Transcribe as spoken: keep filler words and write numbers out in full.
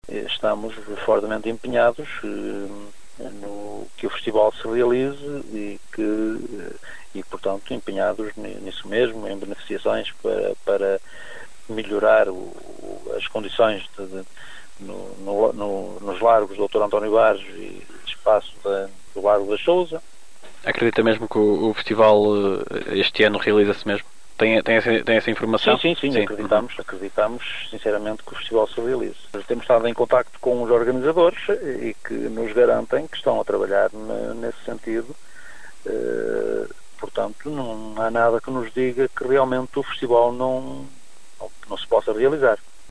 Estamos fortemente empenhados no que o festival se realize e que, e portanto, empenhados nisso mesmo, em beneficiações para, para melhorar o, as condições de, de, no, no, no, nos largos doutor António Barros e espaço da, do Largo da Sousa. Acredita mesmo que o, o festival este ano realiza-se mesmo? Tem, tem, essa, tem essa informação? Sim, sim, sim, sim. Acreditamos, uhum. acreditamos sinceramente que o festival se realize. Temos estado em contacto com os organizadores e que nos garantem que estão a trabalhar nesse sentido. Uh, portanto, não há nada que nos diga que realmente o festival não, não, não se possa realizar.